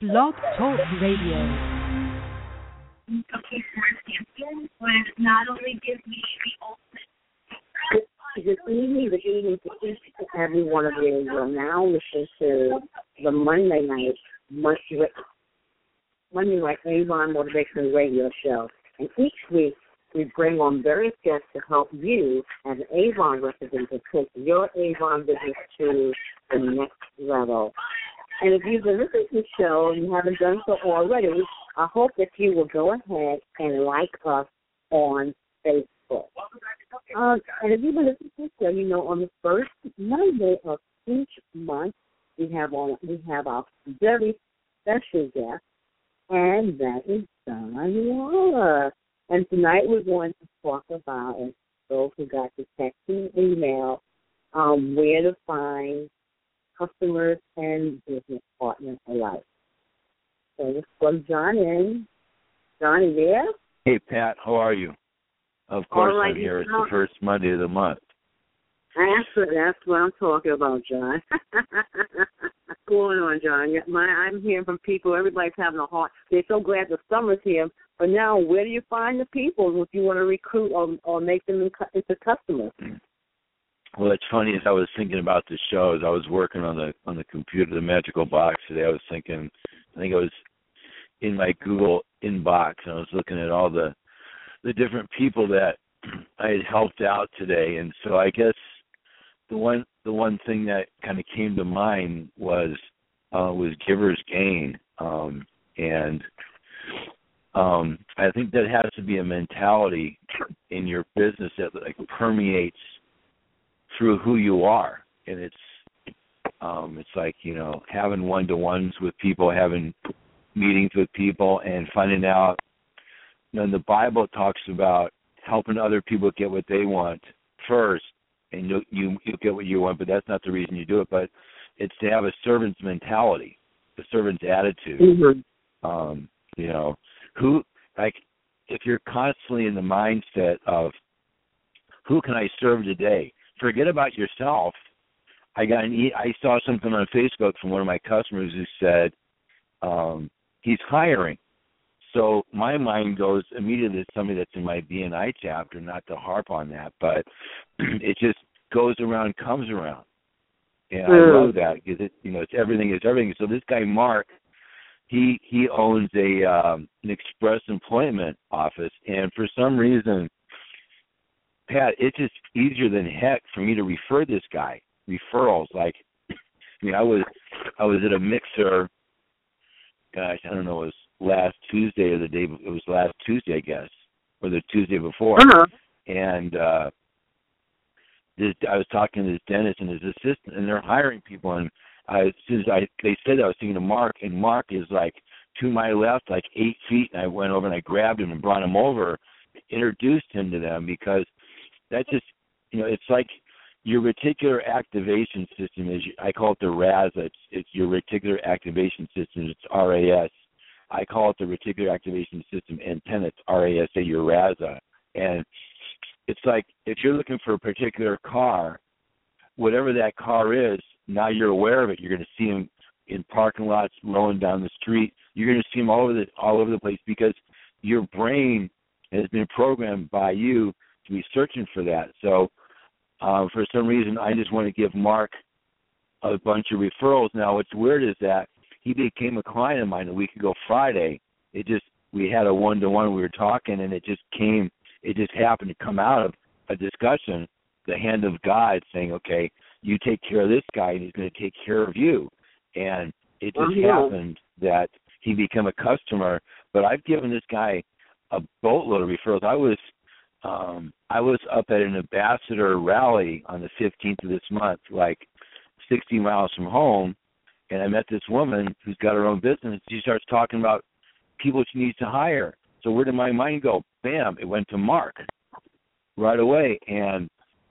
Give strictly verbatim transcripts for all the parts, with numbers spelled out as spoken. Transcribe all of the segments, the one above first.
Blog Talk Radio. Okay, for example, would not only give me the ultimate. Good evening, good evening to each and every one of you. You're now listening to the Monday night Monday, Monday night Avon Motivation Radio Show. And each week we bring on various guests to help you as an Avon representative take your Avon business to the next level. And if you've been listening to the show and you haven't done so already, I hope that you will go ahead and like us on Facebook. Um, and if you've been listening to the show, you know on the first Monday of each month we have on we have our very special guest, and that is Don Waller. And tonight we're going to talk about, and those who got the text and email, um, where to find customers and business partners alike. So let's plug John in. John, is there? Hey, Pat, how are you? Of course right, I'm here. It's the first Monday of the month. That's, that's what I'm talking about, John. What's going on, John? My, I'm hearing from people. Everybody's having a hard. They're so glad the summer's here. But now, where do you find the people if you want to recruit or, or make them into customers? Well, it's funny, as I was thinking about the show, as I was working on the on the computer, the magical box today, I was thinking, I think I was in my Google inbox, and I was looking at all the the different people that I had helped out today. And so I guess the one the one thing that kind of came to mind was uh, was Giver's Gain. Um, and um, I think that has to be a mentality in your business that like permeates through who you are. And it's um, it's like, you know, having one-to-ones with people, having meetings with people, and finding out, you know, the Bible talks about helping other people get what they want first, and you you you get what you want, but that's not the reason you do it. But it's to have a servant's mentality, a servant's attitude. Mm-hmm. Um, you know, who like if you're constantly in the mindset of who can I serve today? Forget about yourself. I got an e- I saw something on Facebook from one of my customers who said um, he's hiring. So my mind goes immediately to somebody that's in my B N I chapter, not to harp on that, but it just goes around, comes around. And mm. I love that because it, you know, it's everything is everything. So this guy, Mark, he he owns a um, an express employment office, and for some reason, Pat, it's just easier than heck for me to refer this guy. Referrals, like, I mean, I was I was at a mixer, gosh, I don't know, it was last Tuesday or the day, it was last Tuesday, I guess, or the Tuesday before. Uh-huh. And uh, this, I was talking to this dentist and his assistant, and they're hiring people. And I, as soon as I, they said that, I was thinking of Mark, and Mark is like to my left, like eight feet, and I went over and I grabbed him and brought him over, introduced him to them, because that just, you know, it's like your reticular activation system is, I call it the R A S, it's, it's your reticular activation system, it's R A S. I call it the reticular activation system antenna, it's R A S A, your R A S A. And it's like if you're looking for a particular car, whatever that car is, now you're aware of it. You're going to see them in parking lots, rolling down the street. You're going to see them all over the, all over the place because your brain has been programmed by you to be searching for that. So uh, for some reason, I just want to give Mark a bunch of referrals. Now, what's weird is that he became a client of mine a week ago Friday. It just, we had a one-to-one, we were talking, and it just came, it just happened to come out of a discussion, the hand of God saying, okay, you take care of this guy, and he's going to take care of you. And it just mm-hmm. happened that he became a customer. But I've given this guy a boatload of referrals. I was um, I was up at an ambassador rally on the fifteenth of this month, like sixty miles from home, and I met this woman who's got her own business. She starts talking about people she needs to hire. So where did my mind go? Bam, it went to Mark right away. And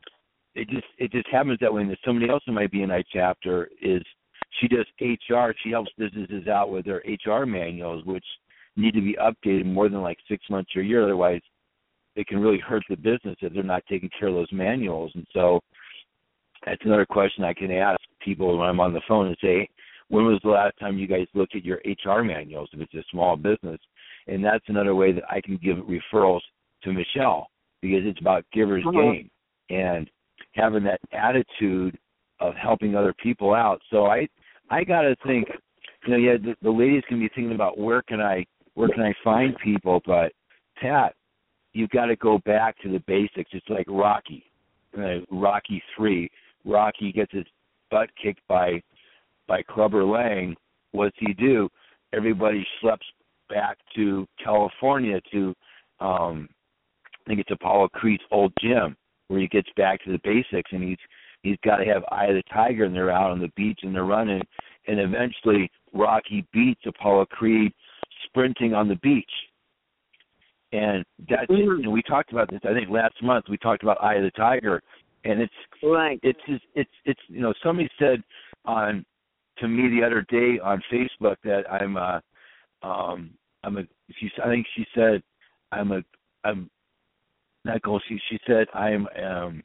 it just it just happens that way. And there's somebody else in my B N I chapter is she does H R. She helps businesses out with their H R manuals, which need to be updated more than like six months or a year. Otherwise, it can really hurt the business if they're not taking care of those manuals. And so that's another question I can ask people when I'm on the phone and say, when was the last time you guys looked at your H R manuals if it's a small business? And that's another way that I can give referrals to Michelle, because it's about giver's uh-huh. gain and having that attitude of helping other people out. So I I got to think, you know, yeah, the, the ladies can be thinking about where can I where can I find people, but Pat, you've got to go back to the basics. It's like Rocky, uh, Rocky three. Rocky gets his butt kicked by by Clubber Lang. What's he do? Everybody schleps back to California to, um, I think it's Apollo Creed's old gym, where he gets back to the basics, and he's he's got to have Eye of the Tiger, and they're out on the beach and they're running, and eventually Rocky beats Apollo Creed sprinting on the beach. And that's mm-hmm. and we talked about this. I think last month we talked about Eye of the Tiger, and it's right. It's just, it's it's you know somebody said on to me the other day on Facebook that I'm uh um I'm a she I think she said I'm a I'm not goal she she said I'm um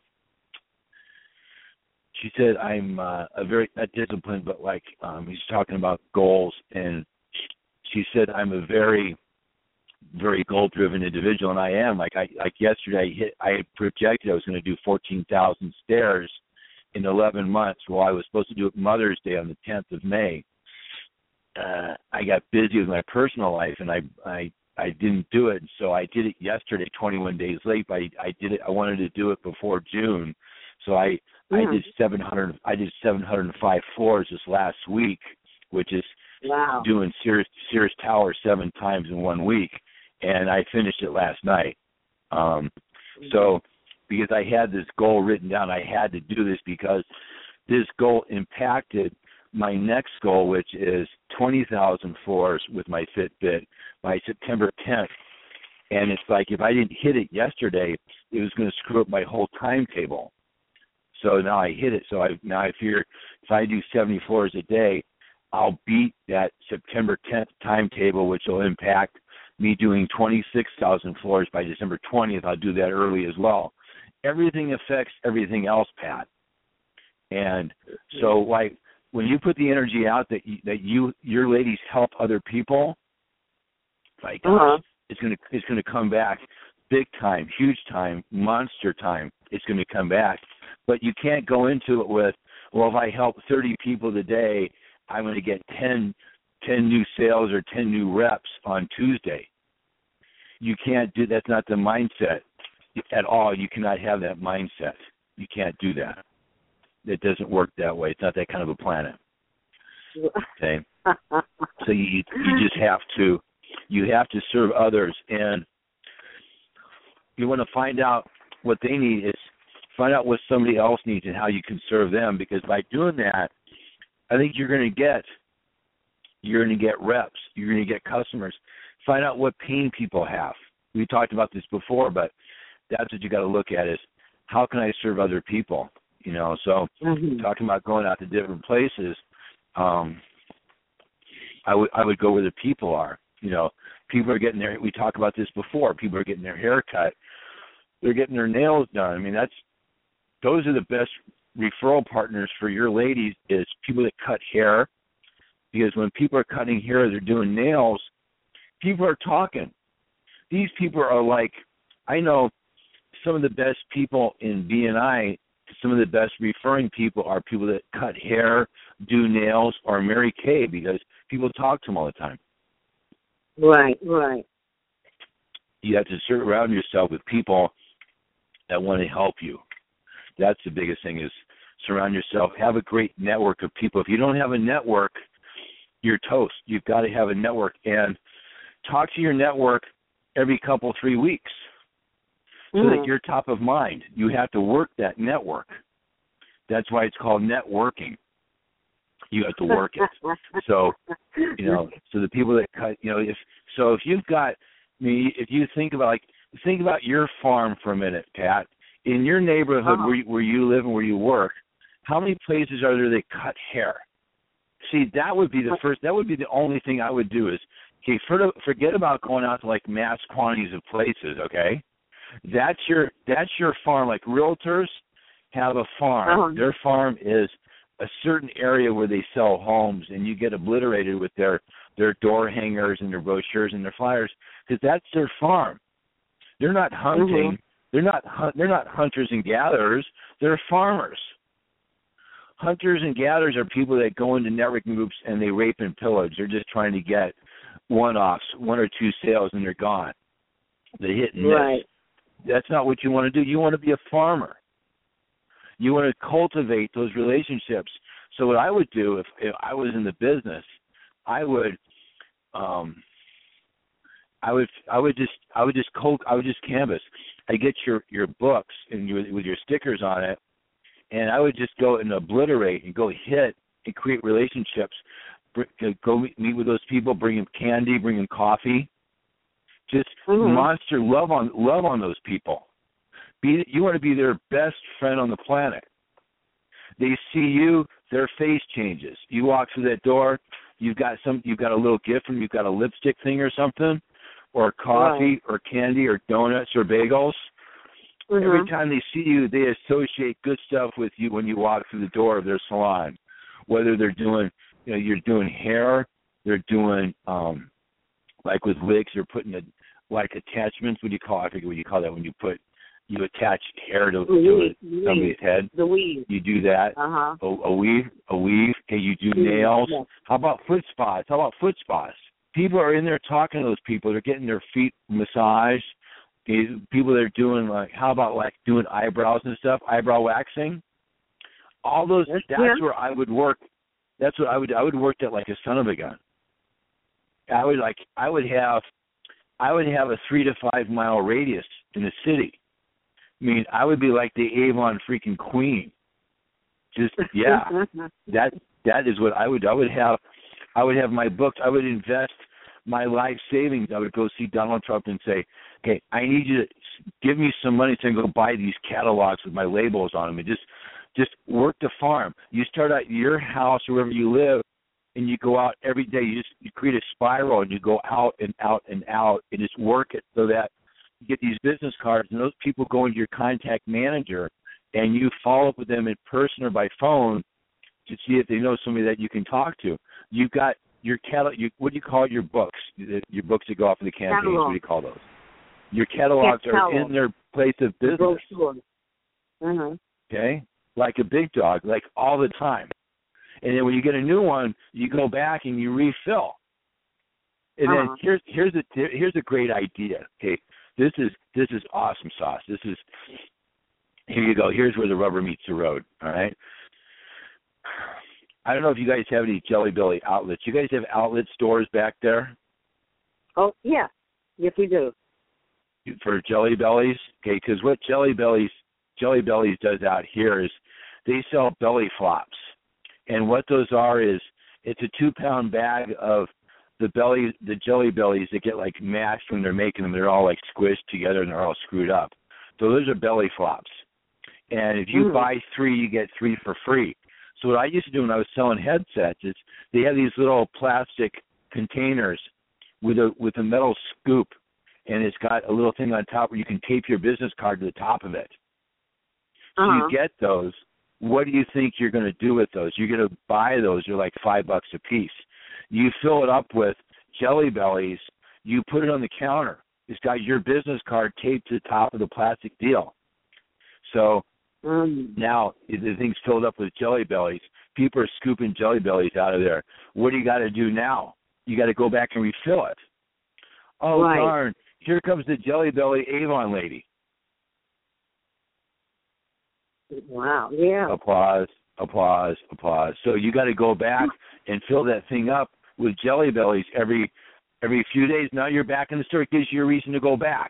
she said I'm uh, a very not disciplined but like um he's talking about goals, and she said I'm a very very goal-driven individual, and I am. Like I, like yesterday, I hit. I had projected I was going to do fourteen thousand stairs in eleven months. Well, I was supposed to do it Mother's Day on the tenth of May. Uh, I got busy with my personal life, and I, I, I didn't do it. So I did it yesterday, twenty-one days late. But I, I did it. I wanted to do it before June, so I, yeah. I did seven hundred. I did seven hundred five floors this last week, which is wow. doing Sears, Sears Tower seven times in one week. And I finished it last night. Um, so because I had this goal written down, I had to do this because this goal impacted my next goal, which is twenty thousand floors with my Fitbit by September tenth. And it's like if I didn't hit it yesterday, it was going to screw up my whole timetable. So now I hit it. So I now I figure if I do seventy floors a day, I'll beat that September tenth timetable, which will impact me doing twenty-six thousand floors by December twentieth. I'll do that early as well. Everything affects everything else, Pat. And so, like, when you put the energy out that you, that you your ladies help other people, like, uh-huh. it's gonna it's gonna come back big time, huge time, monster time. It's gonna come back. But you can't go into it with, well, if I help thirty people today, I'm going to get ten, ten new sales or ten new reps on Tuesday. You can't do that's not the mindset at all. You cannot have that mindset. You can't do that. It doesn't work that way. It's not that kind of a planet. Okay. So you you just have to you have to serve others, and you want to find out what they need is find out what somebody else needs and how you can serve them, because by doing that, I think you're going to get you're going to get reps. You're going to get customers. Find out what pain people have. We talked about this before, but that's what you got to look at is how can I serve other people? You know, so mm-hmm. talking about going out to different places, um, I would I would go where the people are. You know, people are getting their. We talked about this before. People are getting their hair cut. They're getting their nails done. I mean, that's those are the best referral partners for your ladies is people that cut hair, because when people are cutting hair, they're doing nails. People are talking. These people are like, I know some of the best people in B N I, some of the best referring people are people that cut hair, do nails, or Mary Kay, because people talk to them all the time. Right, right. You have to surround yourself with people that want to help you. That's the biggest thing is surround yourself. Have a great network of people. If you don't have a network, you're toast. You've got to have a network. And talk to your network every couple, three weeks so mm-hmm. that you're top of mind. You have to work that network. That's why it's called networking. You have to work it. So, you know, so the people that cut, you know, if so if you've got, I mean, if you think about, like, think about your farm for a minute, Pat. In your neighborhood uh-huh. where, you, where you live and where you work, how many places are there that cut hair? See, that would be the first, that would be the only thing I would do is, okay, forget about going out to, like, mass quantities of places, okay? That's your that's your farm. Like realtors have a farm. Uh-huh. Their farm is a certain area where they sell homes, and you get obliterated with their their door hangers and their brochures and their flyers, because that's their farm. They're not hunting. Mm-hmm. They're not they're not hunters and gatherers. They're farmers. Hunters and gatherers are people that go into networking groups and they rape and pillage. They're just trying to get one-offs, one or two sales, and they're gone. They hit and miss. Right. That's not what you want to do. You want to be a farmer. You want to cultivate those relationships. So what I would do if, if I was in the business, I would, um, I would, I would just, I would just cold, I would just canvas. I get your your books and you, with your stickers on it, and I would just go and obliterate and go hit and create relationships. Go meet with those people, bring them candy, bring them coffee. Just mm-hmm. monster love on love on those people. Be you want to be their best friend on the planet. They see you, their face changes. You walk through that door, you've got some, you've got a little gift from, you've got a lipstick thing or something, or coffee, right. or candy, or donuts, or bagels. Mm-hmm. Every time they see you, they associate good stuff with you when you walk through the door of their salon. Whether they're doing, you know, you're doing hair, they're doing, um, like with wigs, they're putting a, like attachments. What do you call? I forget what you call that when you put, you attach hair to, to somebody's head. The weave. You do that. Uh-huh. A, a weave, a weave. Okay, you do nails. Yeah. How about foot spas? How about foot spas? People are in there talking to those people. They're getting their feet massaged. People that are doing like, how about like doing eyebrows and stuff, eyebrow waxing. All those. That's yeah. where I would work. That's what I would. I would work that like a son of a gun. I would like. I would have. I would have a three to five mile radius in the city. I mean, I would be like the Avon freaking queen. Just yeah. that that is what I would. I would have. I would have my books. I would invest my life savings. I would go see Donald Trump and say, "Okay, I need you to give me some money so I can go buy these catalogs with my labels on them and just, just work the farm. You start at your house or wherever you live, and you go out every day. You just you create a spiral and you go out and out and out and just work it so that you get these business cards and those people go into your contact manager and you follow up with them in person or by phone to see if they know somebody that you can talk to. You've got your catalog. You, what do you call your books? Your books that go off in the campaigns. Catalog. What do you call those? Your catalogs yes, are catalog. in their place of business. Uh-huh. Okay, like a big dog, like all the time. And then when you get a new one, you go back and you refill. And uh-huh. then here's here's a here's a great idea. Okay, this is this is awesome sauce. This is here you go. Here's where the rubber meets the road. All right. I don't know if you guys have any Jelly Belly outlets. You guys have outlet stores back there? Oh yeah, yes we do. For Jelly Bellies, okay? Because what Jelly Bellies Jelly Bellies does out here is they sell belly flops. And what those are is it's a two-pound bag of the belly, the Jelly Bellies that get like mashed when they're making them. They're all like squished together and they're all screwed up. So those are belly flops. And if you mm. buy three, you get three for free. So what I used to do when I was selling headsets is they have these little plastic containers with a with a metal scoop, and it's got a little thing on top where you can tape your business card to the top of it. So uh-huh. you get those. What do you think you're going to do with those? You're going to buy those. They're like five bucks a piece. You fill it up with Jelly Bellies. You put it on the counter. It's got your business card taped to the top of the plastic deal. So um, now the thing's filled up with Jelly Bellies. People are scooping Jelly Bellies out of there. What do you got to do now? You got to go back and refill it. Oh, right. Darn. Here comes the Jelly Belly Avon lady. Wow, yeah. Applause, applause, applause. So you got to go back and fill that thing up with Jelly Bellies every every few days. Now you're back in the store. It gives you a reason to go back.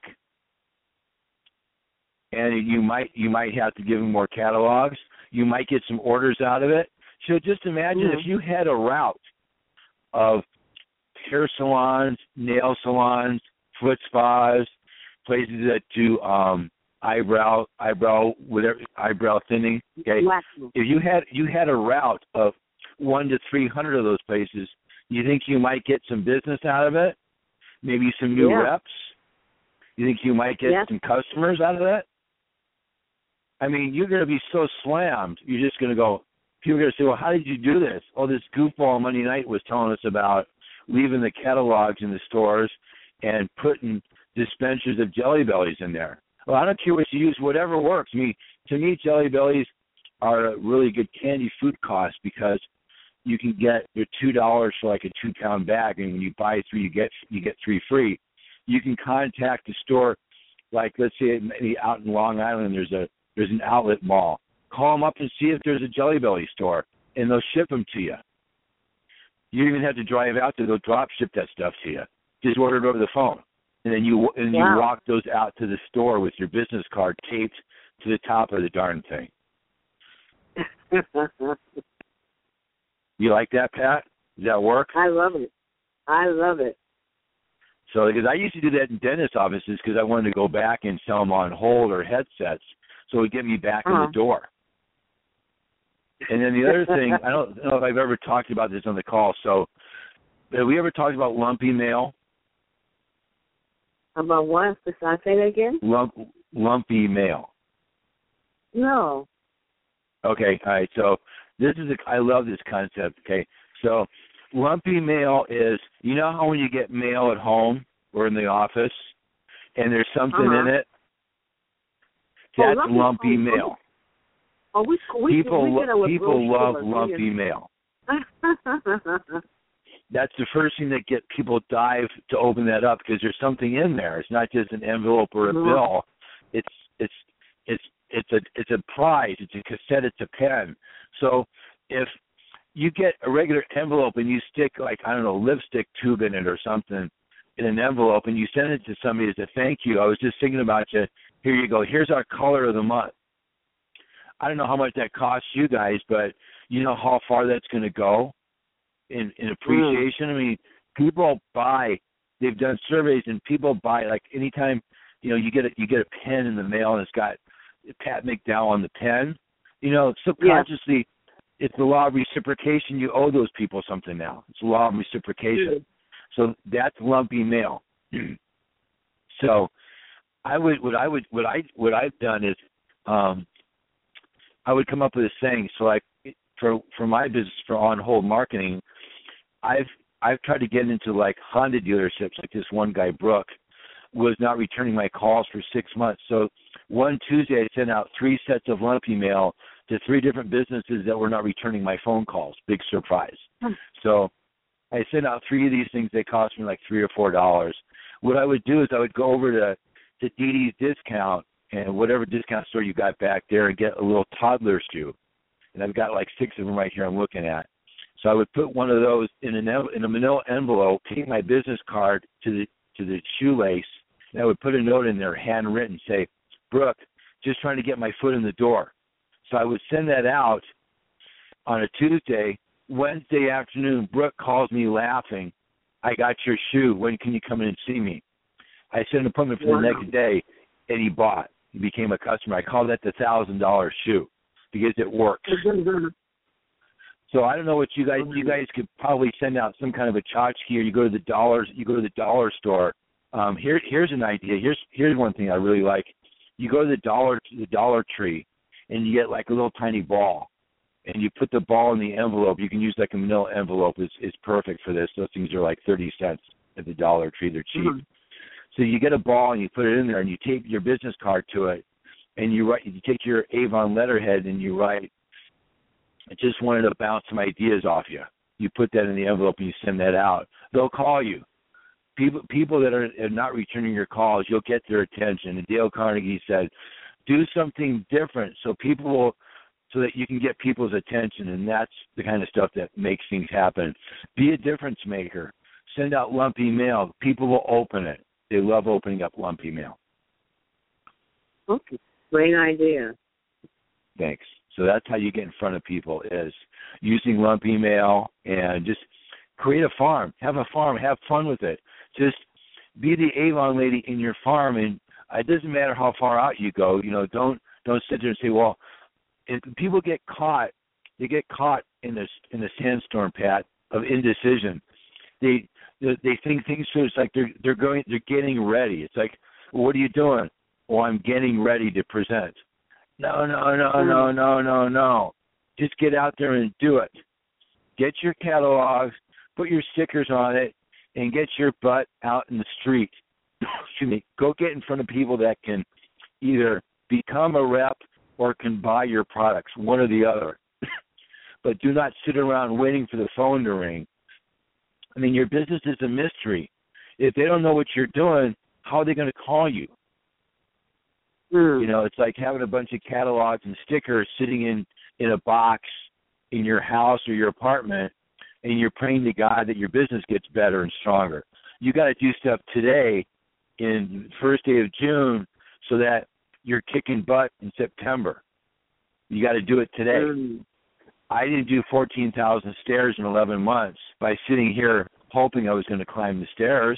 And you might you might have to give them more catalogs. You might get some orders out of it. So just imagine mm-hmm. if you had a route of hair salons, nail salons, foot spas, places that do um, eyebrow eyebrow whatever eyebrow thinning. Okay, if you had you had a route of one to three hundred of those places, you think you might get some business out of it? Maybe some new yeah. reps. You think you might get yeah. some customers out of that? I mean, you're going to be so slammed. You're just going to go, people are going to say, well, how did you do this? Oh, this goofball Monday night was telling us about leaving the catalogs in the stores and putting dispensers of Jelly Bellies in there. Well, I don't care what you use, whatever works. I mean, to me, Jelly Bellies are a really good candy food cost because you can get they're two dollars for like a two pound bag, and when you buy three, you get you get three free. You can contact the store, like let's say maybe out in Long Island, there's a there's an outlet mall. Call them up and see if there's a Jelly Belly store, and they'll ship them to you. You don't even have to drive out there; they'll drop ship that stuff to you. Just order it over the phone, and then you and wow. you walk those out to the store with your business card taped to the top of the darn thing. You like that, Pat? Does that work? I love it. I love it. So, because I used to do that in dentist offices because I wanted to go back and sell them on hold or headsets, so it would get me back uh-huh. in the door. And then the other thing, I don't know if I've ever talked about this on the call. So, have we ever talked about lumpy mail? About what? Can I say that again? Lump, lumpy mail. No. Okay, all right. So this is a, I love this concept. Okay, so lumpy mail is, you know how when you get mail at home or in the office, and there's something uh-huh. in it. That's oh, lumpy, lumpy oh, mail. Oh, we, we, people we lo- people love stores. lumpy mail. That's the first thing that get people dive to open that up because there's something in there. It's not just an envelope or a mm-hmm. bill. It's it's it's it's a it's a prize. It's a cassette. It's a pen. So if you get a regular envelope and you stick like I don't know lipstick tube in it or something in an envelope and you send it to somebody as a thank you, I was just thinking about you. Here you go. Here's our color of the month. I don't know how much that costs you guys, but you know how far that's going to go in, in appreciation. Mm. I mean, people buy. They've done surveys, and people buy like anytime you know you get a, you get a pen in the mail and it's got Pat McDowell on the pen. You know, subconsciously, yeah. It's the law of reciprocation. You owe those people something now. It's the law of reciprocation. Mm. So that's lumpy mail. So I would what I would what I what I've done is. Um, I would come up with a saying. So, like for for my business, for on hold marketing, I've I've tried to get into like Honda dealerships. Like this one guy, Brooke, was not returning my calls for six months. So one Tuesday, I sent out three sets of lumpy mail to three different businesses that were not returning my phone calls. Big surprise. Hmm. So I sent out three of these things. They cost me like three or four dollars. What I would do is I would go over to to Dee Dee's Discount and whatever discount store you got back there and get a little toddler shoe. And I've got like six of them right here I'm looking at. So I would put one of those in an in a manila envelope, take my business card to the to the shoelace, and I would put a note in there, handwritten, say, Brooke, just trying to get my foot in the door. So I would send that out on a Tuesday. Wednesday afternoon, Brooke calls me laughing, I got your shoe. When can you come in and see me? I set an appointment for wow. the next day, and he bought. He became a customer. I call that the one thousand dollars shoe because it works. So I don't know what you guys, you guys could probably send out some kind of a tchotchke, or you go to the dollars, you go to the dollar store. Um, here, here's an idea. Here's here's one thing I really like. You go to the dollar the Dollar Tree, and you get like a little tiny ball, and you put the ball in the envelope. You can use like a manila envelope. It's it's perfect for this. Those things are like thirty cents at the Dollar Tree. They're cheap. Mm-hmm. So you get a ball and you put it in there and you tape your business card to it, and you write. You take your Avon letterhead and you write, I just wanted to bounce some ideas off you. You put that in the envelope and you send that out. They'll call you. People people that are, are not returning your calls, you'll get their attention. And Dale Carnegie said, do something different so people will, so that you can get people's attention, and that's the kind of stuff that makes things happen. Be a difference maker. Send out lumpy mail. People will open it. They love opening up lumpy mail. Okay, great idea. Thanks. So that's how you get in front of people, is using lumpy mail, and just create a farm. Have a farm. Have fun with it. Just be the Avon lady in your farm, and it doesn't matter how far out you go. You know, don't don't sit there and say, well, if people get caught, they get caught in this in the sandstorm, Pat, of indecision. They they think things through. It's like they're they're going they're getting ready. It's like, well, what are you doing? Well, I'm getting ready to present. No, no, no, no, no, no, no. Just get out there and do it. Get your catalogs, put your stickers on it, and get your butt out in the street. Excuse me. Go get in front of people that can either become a rep or can buy your products, one or the other. But do not sit around waiting for the phone to ring. I mean, your business is a mystery. If they don't know what you're doing, how are they going to call you? Mm. You know, it's like having a bunch of catalogs and stickers sitting in, in a box in your house or your apartment, and you're praying to God that your business gets better and stronger. You got to do stuff today in the first day of June so that you're kicking butt in September. You got to do it today. Mm. I didn't do fourteen thousand stairs in eleven months by sitting here hoping I was going to climb the stairs.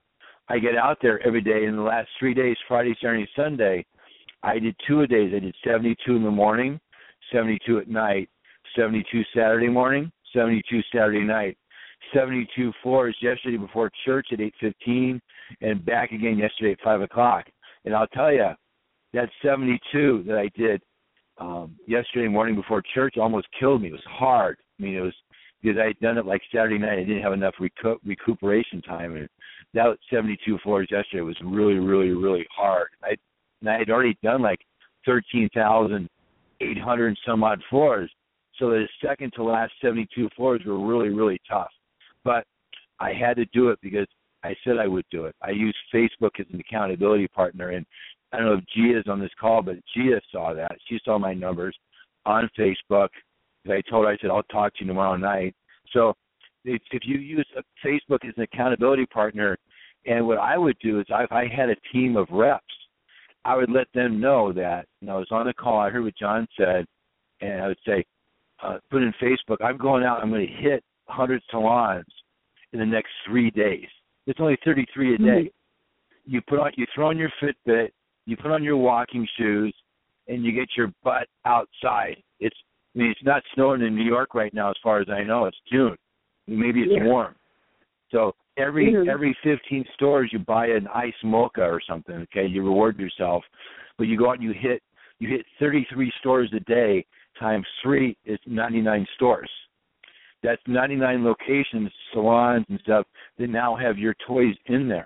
I get out there every day. In the last three days, Friday, Saturday, Sunday, I did two a days. I did seventy-two in the morning, seventy-two at night, seventy-two Saturday morning, seventy-two Saturday night, seventy-two floors yesterday before church at eight fifteen, and back again yesterday at five o'clock. And I'll tell you, that seventy-two that I did um, yesterday morning before church almost killed me. It was hard. I mean, it was because I had done it like Saturday night. I didn't have enough recu- recuperation time. And that seventy-two floors yesterday was really, really, really hard. I, and I had already done like thirteen thousand eight hundred some odd floors. So the second to last seventy-two floors were really, really tough. But I had to do it because I said I would do it. I used Facebook as an accountability partner. And I don't know if Gia is on this call, but Gia saw that. She saw my numbers on Facebook. I told her, I said, I'll talk to you tomorrow night. So if, if you use Facebook as an accountability partner, and what I would do is if I had a team of reps, I would let them know that, and I was on the call, I heard what John said, and I would say, uh, put in Facebook, I'm going out, I'm going to hit one hundred salons in the next three days. It's only thirty-three a day. Mm-hmm. You put on, you throw on your Fitbit, you put on your walking shoes, and you get your butt outside. It's, I mean, it's not snowing in New York right now, as far as I know. It's June. Maybe it's yeah. warm. So every mm-hmm. every fifteen stores, you buy an ice mocha or something. Okay, you reward yourself, but you go out and you hit you hit thirty-three stores a day times three is ninety-nine stores. That's ninety-nine locations, salons and stuff that now have your toys in there.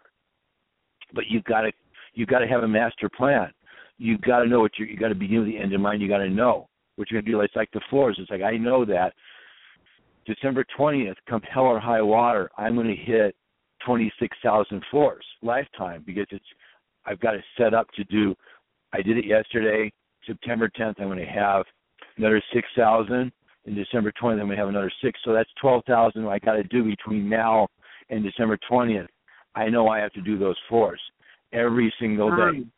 But you've got to you've got to have a master plan. You've got to know what you're, you got to begin with the end in mind. You got to know what you're going to do. It's like the floors. It's like, I know that December twentieth, come hell or high water, I'm going to hit twenty-six thousand floors lifetime because it's I've got it set up to do. I did it yesterday. September tenth, I'm going to have another six thousand. In December twentieth, I'm going to have another six. So that's twelve thousand I got to do between now and December twentieth. I know I have to do those floors every single day. Um,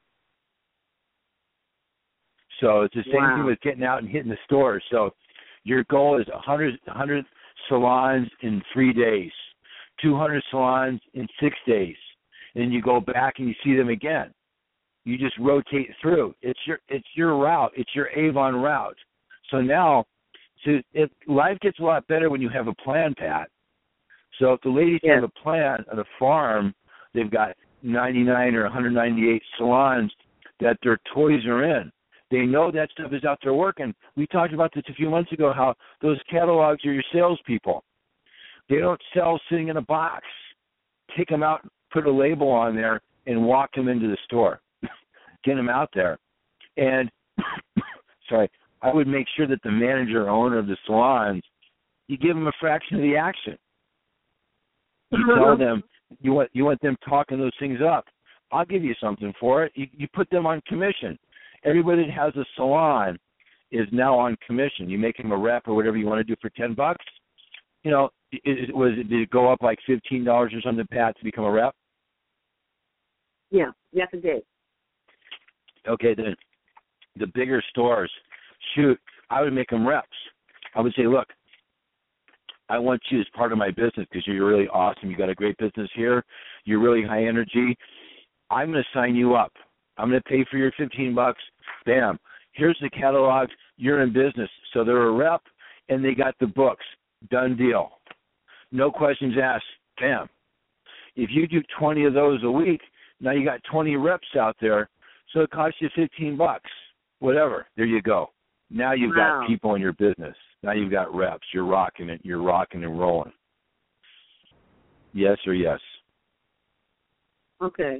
so it's the same wow. thing with getting out and hitting the stores. So your goal is one hundred, one hundred salons in three days, two hundred salons in six days. And then you go back and you see them again. You just rotate through. It's your it's your route. It's your Avon route. So now, so if life gets a lot better when you have a plan, Pat. So if the ladies yeah. have a plan at a farm, they've got ninety-nine or one hundred ninety-eight salons that their toys are in. They know that stuff is out there working. We talked about this a few months ago, how those catalogs are your salespeople. They don't sell sitting in a box. Take them out, put a label on there, and walk them into the store. Get them out there. And, sorry, I would make sure that the manager or owner of the salons, you give them a fraction of the action. You tell them, you want you want them talking those things up. I'll give you something for it. You, you put them on commission. Everybody that has a salon is now on commission. You make them a rep or whatever you want to do for ten bucks. You know, it, it was did it go up like fifteen dollars or something, Pat, to become a rep? Yeah, yes, it did. Okay, then the bigger stores, shoot, I would make them reps. I would say, look, I want you as part of my business because you're really awesome. You got a great business here. You're really high energy. I'm going to sign you up. I'm going to pay for your fifteen bucks. Bam. Here's the catalog. You're in business. So they're a rep, and they got the books. Done deal. No questions asked. Bam. If you do twenty of those a week, now you got twenty reps out there, so it costs you fifteen bucks. Whatever. There you go. Now you've Wow. got people in your business. Now you've got reps. You're rocking it. You're rocking and rolling. Yes or yes? Okay.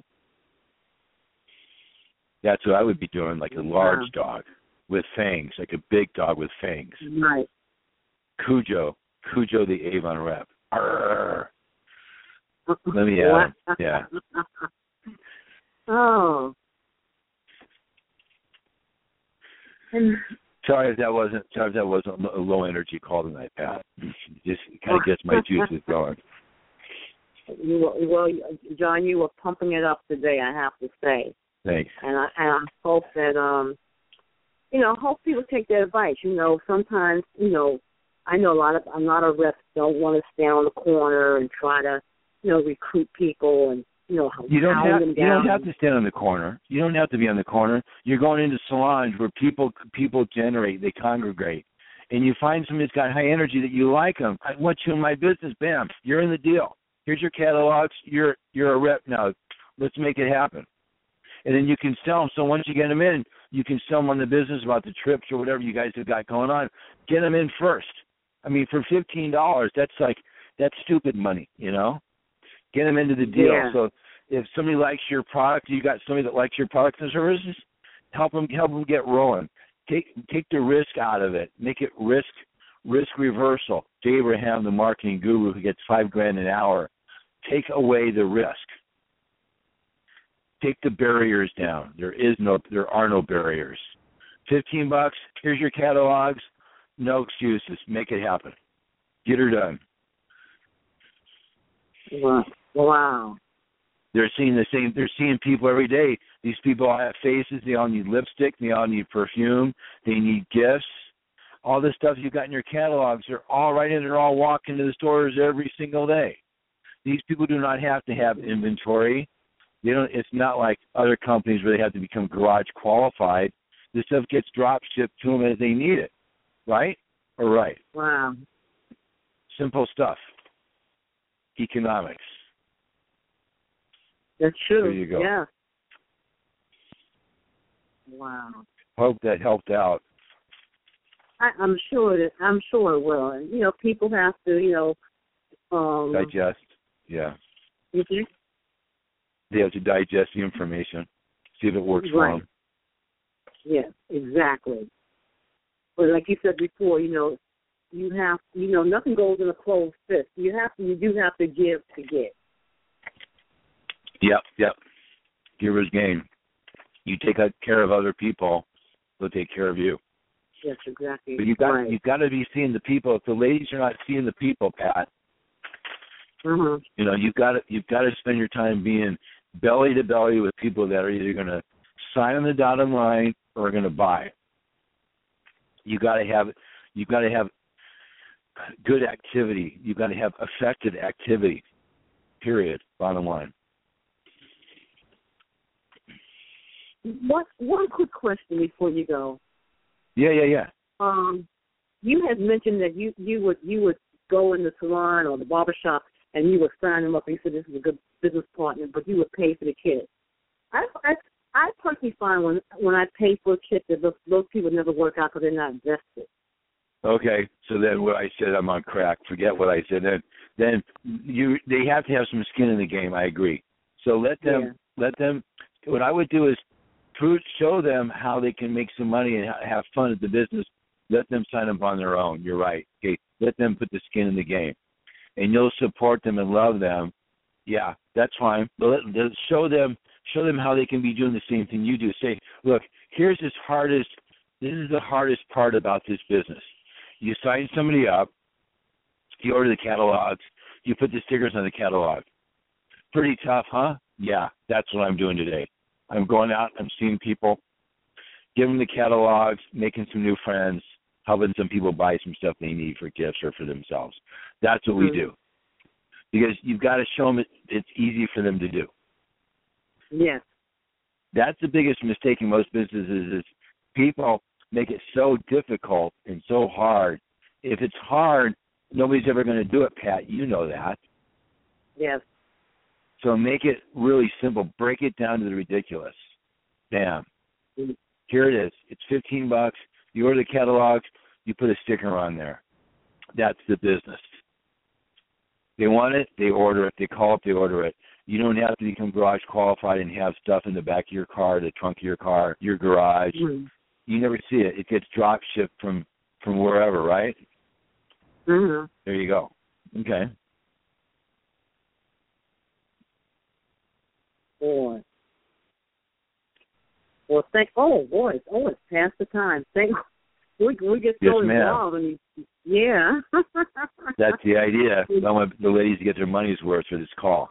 That's what I would be doing, like a large Wow. dog with fangs, like a big dog with fangs. Right. Cujo. Cujo the Avon rep. Arrgh. Let me add him. Yeah. Oh. And Sorry if that wasn't sorry if that wasn't a low energy call tonight, Pat. Just kind of gets my juices going. You were, well, John, you were pumping it up today, I have to say. Thanks. And I, and I hope that, um, you know, hope people take that advice. You know, sometimes, you know, I know a lot of a lot of reps don't want to stand on the corner and try to, you know, recruit people and, you know, You don't hound have them you down. don't have to stand on the corner. You don't have to be on the corner. You're going into salons where people people generate, they congregate, and you find somebody that's got high energy that you like them. I want you in my business. Bam, you're in the deal. Here's your catalogs. You're you're a rep now. Let's make it happen. And then you can sell them. So once you get them in, you can sell them on the business about the trips or whatever you guys have got going on. Get them in first. I mean, for fifteen dollars, that's like that's stupid money, you know. Get them into the deal. Yeah. So if somebody likes your product, you got somebody that likes your products and services, help them help them get rolling. Take take the risk out of it. Make it risk risk reversal. Jay Abraham, the marketing guru who gets five grand an hour, take away the risk. Take the barriers down. There is no there are no barriers. Fifteen bucks. Here's your catalogs. No excuses. Make it happen. Get her done. Wow. Wow. They're seeing the same. They're seeing people every day. These people all have faces. They all need lipstick. They all need perfume. They need gifts. All this stuff you got in your catalogs, they're all right in. They're all walking to the stores every single day. These people do not have to have inventory. They don't. It's not like other companies where they have to become garage qualified. This stuff gets drop shipped to them as they need it. Right or right? Wow. Simple stuff. Economics. That's true. There you go. Yeah. Wow. Hope that helped out. I, I'm sure that I'm sure it will. And you know, people have to, you know, um, Digest. Yeah. mhm. They have to digest the information, see if it works for Right. them. Yeah, exactly. But like you said before, you know, you have, you know, nothing goes in a closed fist. You have to, you do have to give to get. Yep, yep. Givers gain. You take care of other people, they'll take care of you. Yes, exactly. But you've got right. you've got to be seeing the people. If the ladies are not seeing the people, Pat, Uh-huh. you know, you've got to you've got to spend your time being belly to belly with people that are either going to sign on the dotted line or are going to buy. You got to have you've got to have good activity. You've got to have effective activity. Period. Bottom line. What one quick question before you go. Yeah, yeah, yeah. Um, you had mentioned that you, you would you would go in the salon or the barbershop and you would sign them up and you said this is a good business partner, but you would pay for the kid. I I, I personally find when when I pay for a kid that those, those people never work out because they're not invested. Okay, so then what I said, I'm on crack. Forget what I said. Then, then you they have to have some skin in the game. I agree. So let them Yeah. let them. What I would do is prove, show them how they can make some money and ha- have fun at the business. Let them sign up on their own. You're right. Okay, let them put the skin in the game, and you'll support them and love them. Yeah, that's fine. But let, let show them show them how they can be doing the same thing you do. Say, look, here's this hardest. This is the hardest part about this business. You sign somebody up, you order the catalogs, you put the stickers on the catalog. Pretty tough, huh? Yeah, that's what I'm doing today. I'm going out, I'm seeing people, giving the catalogs, making some new friends, helping some people buy some stuff they need for gifts or for themselves. That's what mm-hmm. we do. Because you've got to show them it, it's easy for them to do. Yes. That's the biggest mistake in most businesses is people make it so difficult and so hard. If it's hard, nobody's ever going to do it, Pat. You know that. Yes. So make it really simple. Break it down to the ridiculous. Bam. Mm-hmm. Here it is. It's fifteen bucks. You order the catalogs, you put a sticker on there. That's the business. They want it, they order it. They call up, they order it. You don't have to become garage qualified and have stuff in the back of your car, the trunk of your car, your garage. Mm-hmm. You never see it. It gets drop shipped from, from wherever, right? Mm-hmm. There you go. Okay. Boy. Well, thank. Oh, boy. Oh, it's past the time. Thank. We we get so yes, involved. And, yeah. That's the idea. I want the ladies to get their money's worth for this call.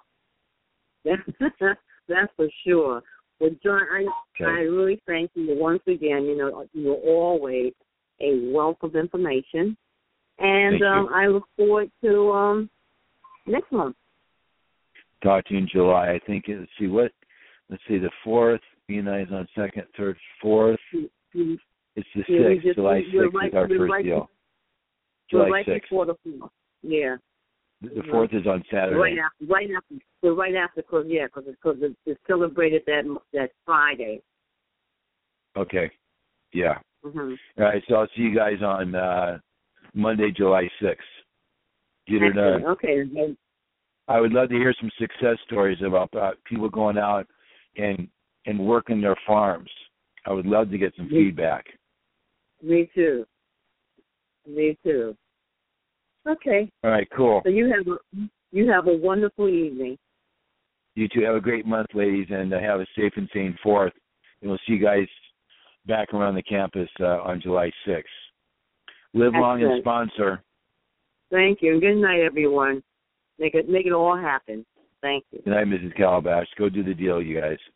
That's for sure. Well, John, I okay. I really thank you once again. You know, you're always a wealth of information, and um, I look forward to um, next month. Talk to you in July. I think. Let's see what. Let's see the fourth. B and I is on second, third, fourth. Mm-hmm. It's the yeah, sixth. Just, July sixth right, is our first right, deal. July July sixth. Before the fourth. Yeah. The fourth is on Saturday. Right after, right after, so right after, cause yeah, because because it, it's celebrated that that Friday. Okay. Yeah. Mm-hmm. All right. So I'll see you guys on uh, Monday, July sixth. Get her done. Okay. I would love to hear some success stories about uh, people going out and and working their farms. I would love to get some Me, feedback. Me too. Me too. Okay. All right, cool. So you have a, you have a wonderful evening. You two have a great month, ladies, and uh, have a safe and sane fourth. And we'll see you guys back around the campus uh, on July sixth. Live Excellent. long and sponsor. Thank you. Good night, everyone. Make it make it all happen. Thank you. Good night, Missus Calabash. Go do the deal, you guys.